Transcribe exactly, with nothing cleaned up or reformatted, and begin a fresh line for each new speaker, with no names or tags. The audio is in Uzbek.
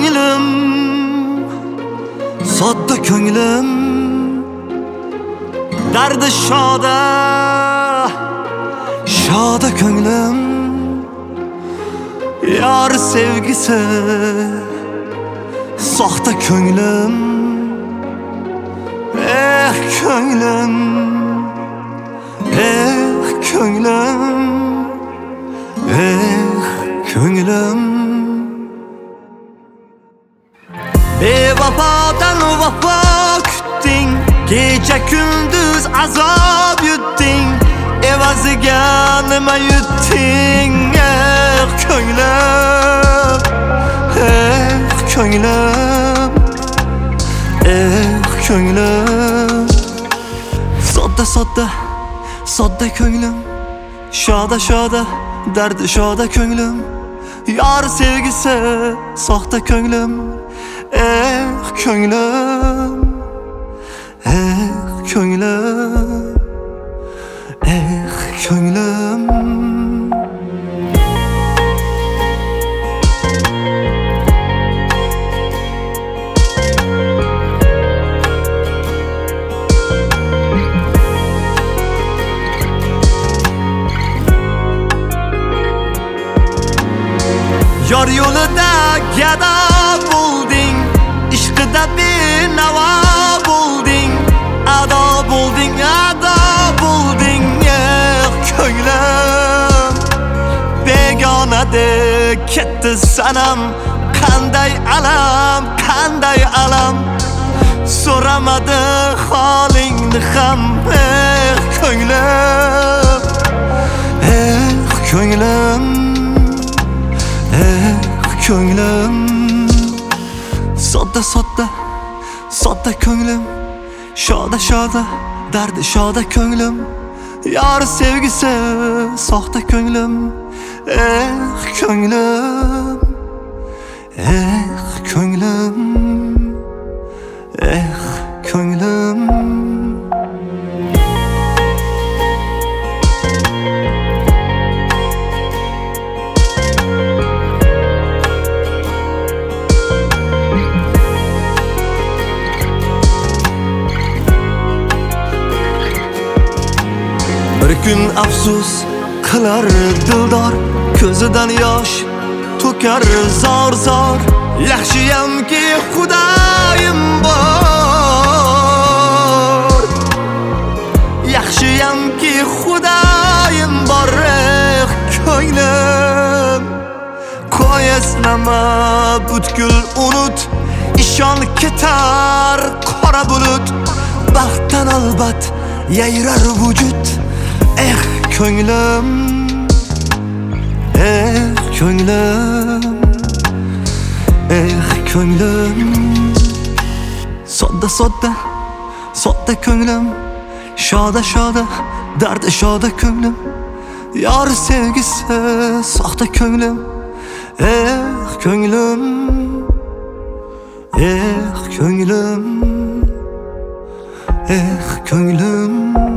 ko'nglim, sodda ko'nglim, dardi shoda, shoda ko'nglim, yor sevgisi, soxta ko'nglim, eh ko'nglim, eh ko'nglim, eh ko'nglim. Bevafodan vafo kutding, kecha kunduz azob yutding, evaziga nima yutding? Eh ko'nglim, eh ko'nglim, eh ko'nglim. Sodda sodda, sodda ko'nglim, shoda shoda, dardi shoda ko'nglim, yor sevgisi, soxta ko'nglim, eh ko'nglim, eh ko'nglim, eh ko'nglim. Yor yo'lida gado bo'lding, ishqida benavo bo'lding, ado bo'lding, ado bo'lding, eh ko'nglim. Begonadek ketdi sanam, qanday alam, qanday alam, so'ramadi holingni ham, eh ko'nglim, eh ko'nglim, eh ko'nglim. Sodda sodda, sodda ko'nglim, shoda shoda, dardi shoda ko'nglim, yor sevgisi, soxta ko'nglim, eh ko'nglim, eh ko'nglim, eh ko'nglim. Bir kun afsus qilar dildor, ko'zidan yosh to'kar zor zor. Yaxshiyamki Xudoyim bor, yaxshiyamki Xudoyim bor, eh ko'nglim. Qo'y eslama, butkul unut, ishon ketar qora bulut, baxtdan albat yayrar vujud, eh ko'nglim, eh ko'nglim, eh ko'nglim. Sodda sodda, sodda ko'nglim, shoda shoda, dardi shoda ko'nglim, yor sevgisi, soxta ko'nglim, eh ko'nglim, eh ko'nglim, eh ko'nglim.